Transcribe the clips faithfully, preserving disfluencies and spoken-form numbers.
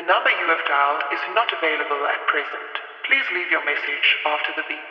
number you have dialed is not available at present. Please leave your message after the beep.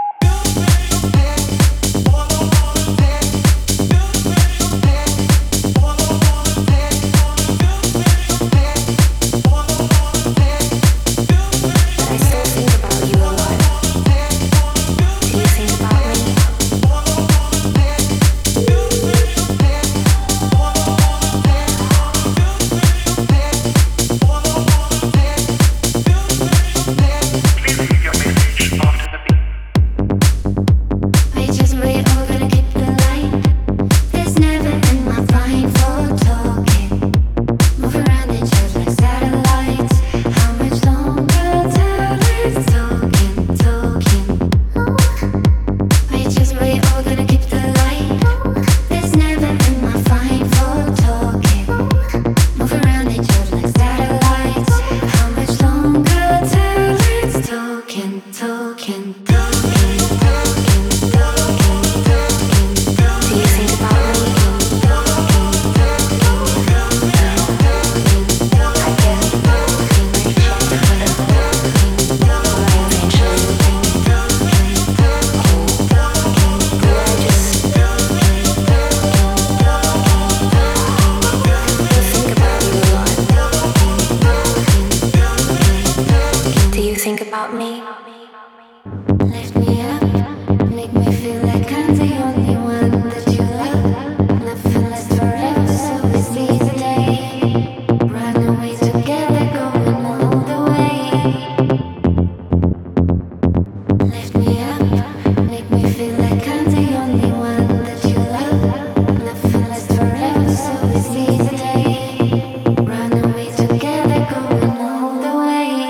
Think about me, lift me up, make me feel like I'm the only one that you love. Nothing lasts forever, so it's me today. Run away together, going all the way. Lift me up, make me feel like I'm the only one that you love. Nothing lasts forever, so it's me today. Run away together, going all the way.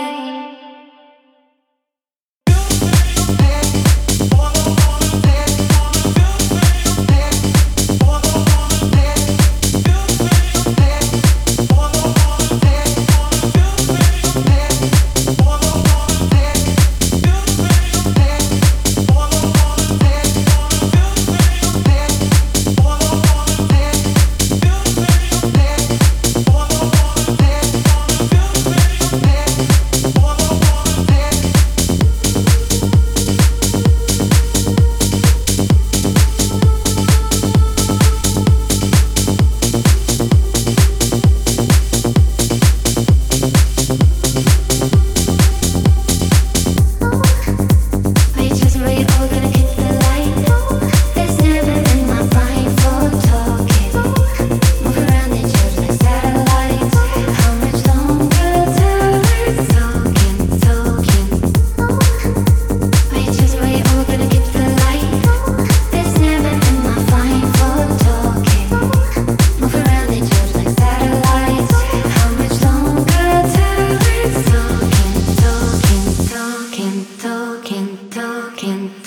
Talking, talking, talking.